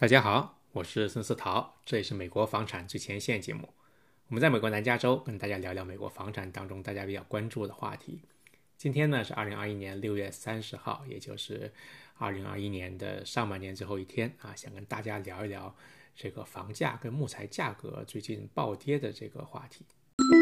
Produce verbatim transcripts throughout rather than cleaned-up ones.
大家好，我是孙思桃，这里是美国房产最前线节目。我们在美国南加州跟大家聊聊美国房产当中大家比较关注的话题。今天呢是二零二一年六月三十号，也就是二零二一年的上半年最后一天啊，想跟大家聊一聊这个房价跟木材价格最近暴跌的这个话题。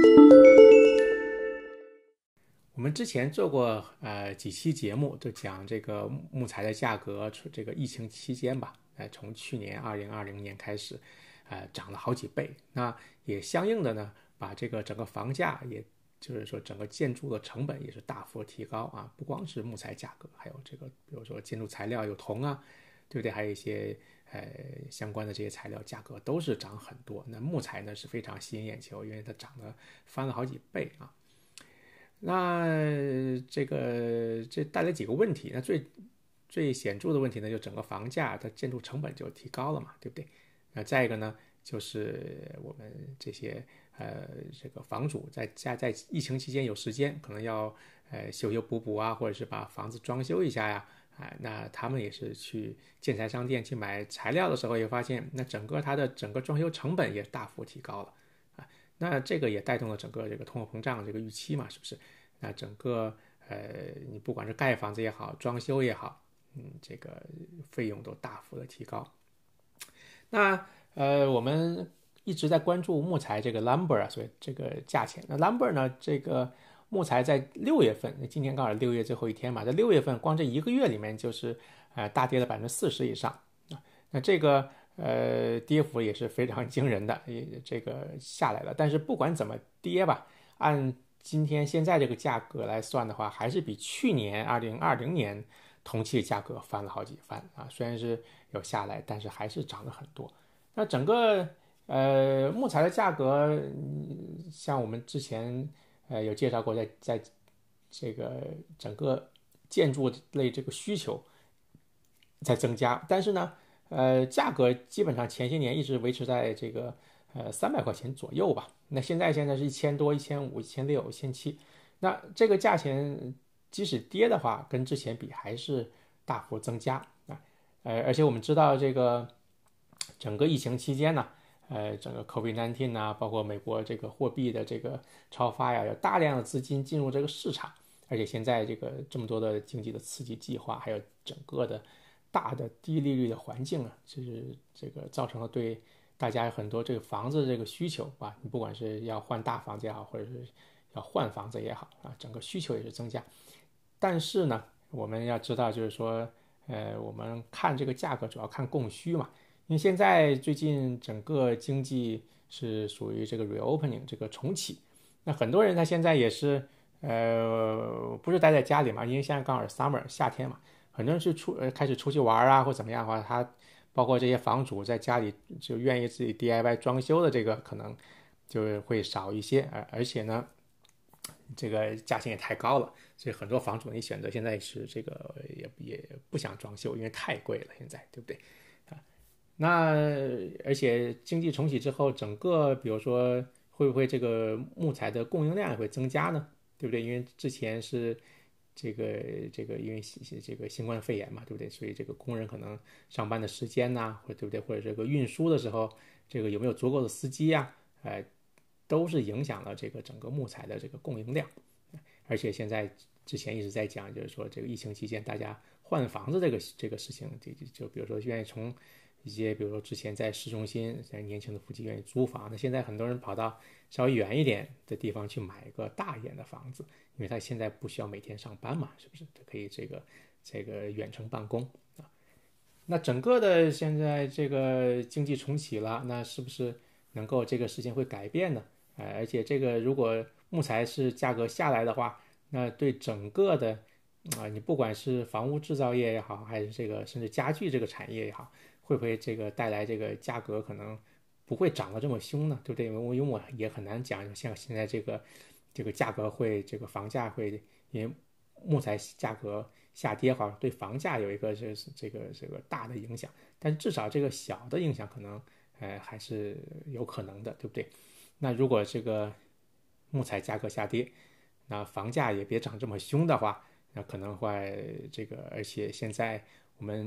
我们之前做过呃几期节目，就讲这个木材的价格，这个疫情期间吧，呃，从去年二零二零年开始，呃，涨了好几倍。那也相应的呢，把这个整个房价，也就是说整个建筑的成本也是大幅提高啊。不光是木材价格，还有这个比如说建筑材料有铜啊，对不对？还有一些呃相关的这些材料价格都是涨很多。那木材呢是非常吸引眼球，因为它涨了翻了好几倍啊。那这个这带来几个问题，那最最显著的问题呢，就整个房价的建筑成本就提高了嘛，对不对？那再一个呢，就是我们这些呃这个房主在在在疫情期间有时间，可能要呃修修补补啊，或者是把房子装修一下呀，啊，那他们也是去建材商店去买材料的时候，也发现那整个它的整个装修成本也大幅提高了。那这个也带动了整个这个通货膨胀这个预期嘛，是不是？那整个呃，你不管是盖房子也好，装修也好，嗯，这个费用都大幅的提高。那呃，我们一直在关注木材这个 lumber 啊，所以这个价钱。那 lumber 呢，这个木材在六月份，今天刚好六月最后一天嘛，在六月份光这一个月里面就是呃大跌了百分之四十以上啊。那这个呃，跌幅也是非常惊人的，也这个下来了。但是不管怎么跌吧，按今天现在这个价格来算的话，还是比去年二零二零年同期价格翻了好几番啊。虽然是有下来，但是还是涨了很多。那整个呃木材的价格，像我们之前呃有介绍过在，在这个整个建筑类这个需求在增加，但是呢。呃，价格基本上前些年一直维持在这个呃三百块钱左右吧。那现在现在是一千多、一千五、一千六、一千七，那这个价钱即使跌的话，跟之前比还是大幅增加啊。呃，而且我们知道这个整个疫情期间呢，呃，整个 COVID 十九 啊，包括美国这个货币的这个超发呀，有大量的资金进入这个市场，而且现在这个这么多的经济的刺激计划，还有整个的。大的低利率的环境啊，就是这个造成了对大家很多这个房子这个需求啊，你不管是要换大房子也好，或者是要换房子也好啊，整个需求也是增加。但是呢，我们要知道，就是说，呃，我们看这个价格主要看供需嘛，因为现在最近整个经济是属于这个 reopening 这个重启，那很多人他现在也是呃不是待在家里嘛，因为现在刚好是 summer 夏天嘛。很多人是出呃开始出去玩啊，或怎么样的话，他包括这些房主在家里就愿意自己 D I Y 装修的这个可能就会少一些，而而且呢，这个价钱也太高了，所以很多房主你选择现在是这个也也不想装修，因为太贵了，现在对不对啊？那而且经济重启之后，整个比如说会不会这个木材的供应量也会增加呢？对不对？因为之前是。这个这个因为这个新冠肺炎嘛，对不对？所以这个工人可能上班的时间呐、啊，或对不对？或者这个运输的时候，这个有没有足够的司机呀、啊？哎，都是影响了这个整个木材的这个供应量。而且现在之前一直在讲，就是说这个疫情期间大家换房子这个这个事情，就就比如说愿意从一些比如说之前在市中心，在年轻的夫妻愿意租房，那现在很多人跑到稍微远一点的地方去买一个大一点的房子，因为他现在不需要每天上班嘛，是不是？他可以这个这个远程办公啊。那整个的现在这个经济重启了，那是不是能够这个事情会改变呢？呃，而且这个如果木材是价格下来的话，那对整个的啊、呃，你不管是房屋制造业也好，还是这个甚至家具这个产业也好，会不会这个带来这个价格可能不会涨得这么凶呢？对不对？因为我因为我也很难讲，像现在这个这个价格会这个房价会因为木材价格下跌哈，对房价有一个这这个这个大的影响，但至少这个小的影响可能呃还是有可能的，对不对？那如果这个木材价格下跌，那房价也别涨这么凶的话，那可能会这个，而且现在我们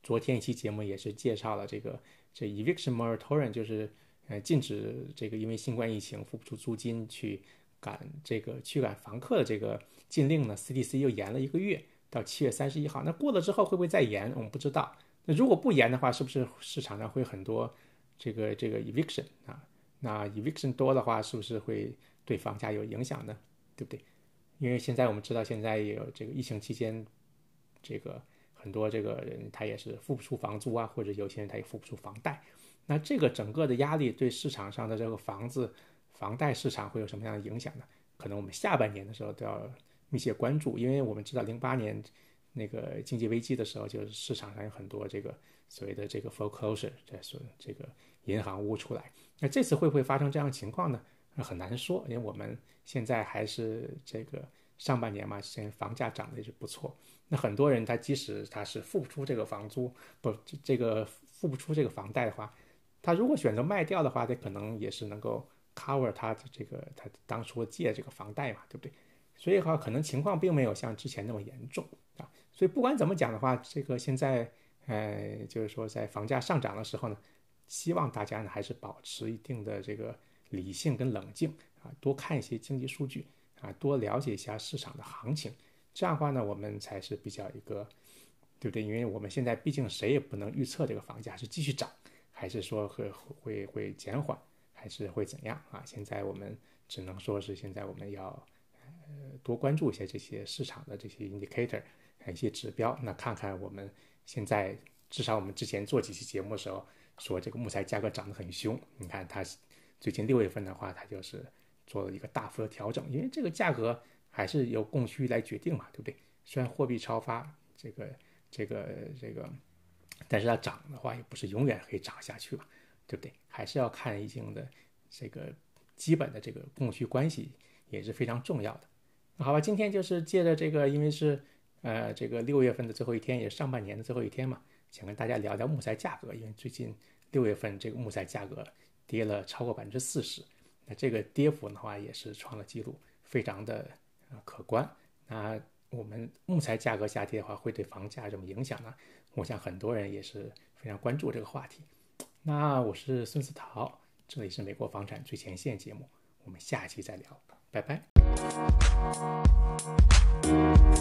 昨天一期节目也是介绍了这个这 eviction moratorium， 就是呃禁止这个因为新冠疫情付不出租金去赶这个驱赶房客的这个禁令呢 ，C D C 又延了一个月到七月三十一号。那过了之后会不会再延？我们不知道。那如果不延的话，是不是市场上会很多这个这个 eviction 啊？那 eviction 多的话，是不是会对房价有影响呢？对不对？因为现在我们知道，现在也有这个疫情期间，这个很多这个人他也是付不出房租啊，或者有些人他也付不出房贷。那这个整个的压力对市场上的这个房子、房贷市场会有什么样的影响呢？可能我们下半年的时候都要密切关注，因为我们知道零八年那个经济危机的时候，就是市场上有很多这个所谓的这个 foreclosure， 这说这个银行屋出来。那这次会不会发生这样的情况呢？很难说，因为我们现在还是这个上半年嘛，现在房价涨得也是不错。那很多人他即使他是付不出这个房租，不这个付不出这个房贷的话，他如果选择卖掉的话，他可能也是能够 cover 他的这个他当初借这个房贷嘛，对不对？所以的话，可能情况并没有像之前那么严重啊。所以不管怎么讲的话，这个现在呃，就是说在房价上涨的时候呢，希望大家呢还是保持一定的这个理性跟冷静啊，多看一些经济数据啊，多了解一下市场的行情。这样的话呢，我们才是比较一个，对不对？因为我们现在毕竟谁也不能预测这个房价是继续涨，还是说会会会减缓，还是会怎样啊？现在我们只能说是现在我们要呃多关注一些这些市场的这些 indicator， 一些指标，那看看我们现在至少我们之前做几期节目的时候说这个木材价格涨得很凶，你看它最近六月份的话，它就是做了一个大幅的调整，因为这个价格还是由供需来决定嘛，对不对？虽然货币超发，这个这个这个，但是它涨的话也不是永远可以涨下去吧，对不对？还是要看一定的这个基本的这个供需关系也是非常重要的。那好吧，今天就是借着这个，因为是呃这个六月份的最后一天，也是上半年的最后一天嘛，想跟大家聊聊木材价格，因为最近六月份这个木材价格跌了超过百分之四十，那这个跌幅的话也是创了纪录，非常的可观。那我们木材价格下跌的话，会对房价有什么影响呢？我想很多人也是非常关注这个话题。那我是孙思陶，这里是美国房产最前线节目，我们下期再聊，拜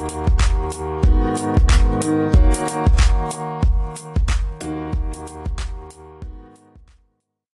拜。Thank you.